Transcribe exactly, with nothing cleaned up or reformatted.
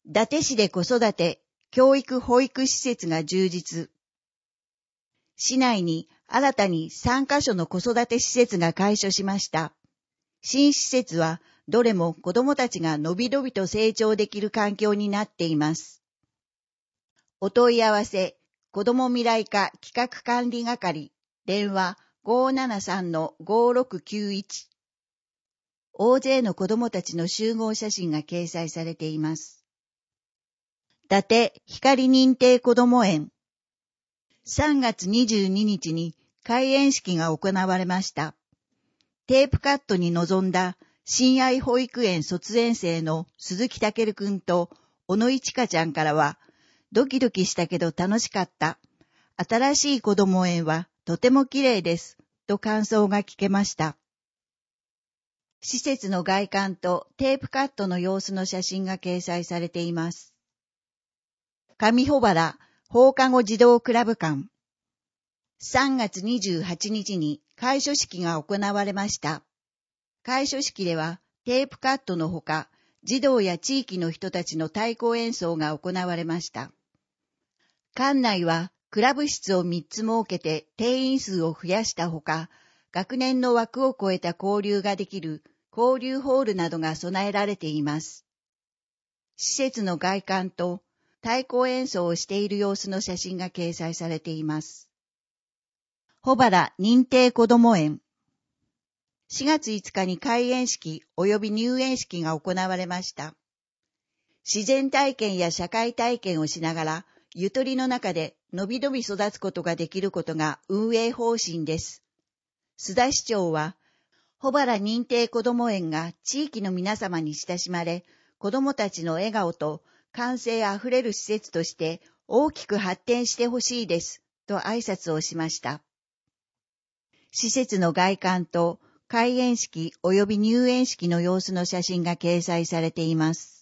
伊達市で子育て、教育保育施設が充実。市内に新たにさんカ所の子育て施設が開所しました。新施設はどれも子どもたちがのびのびと成長できる環境になっています。お問い合わせ、子ども未来課企画管理係、電話 ごーななさんのごーろくきゅういち。大勢の子どもたちの集合写真が掲載されています。伊達光認定こども園。さんがつにじゅうににちに開園式が行われました。テープカットに臨んだ親愛保育園卒園生の鈴木健くんと小野井千佳ちゃんからは、ドキドキしたけど楽しかった。新しいこども園はとても綺麗です。と感想が聞けました。施設の外観とテープカットの様子の写真が掲載されています。上穂原放課後児童クラブ館。さんがつにじゅうはちにちに開所式が行われました。開所式ではテープカットのほか、児童や地域の人たちの太鼓演奏が行われました。館内はクラブ室をみっつ設けて定員数を増やしたほか、学年の枠を超えた交流ができる交流ホールなどが備えられています。施設の外観と太鼓演奏をしている様子の写真が掲載されています。穂原認定こども園。しがついつかに開園式及び入園式が行われました。自然体験や社会体験をしながら、ゆとりの中でのびのび育つことができることが運営方針です。須田市長は、穂原認定こども園が地域の皆様に親しまれ、子どもたちの笑顔と感性あふれる施設として大きく発展してほしいです、と挨拶をしました。施設の外観と開園式及び入園式の様子の写真が掲載されています。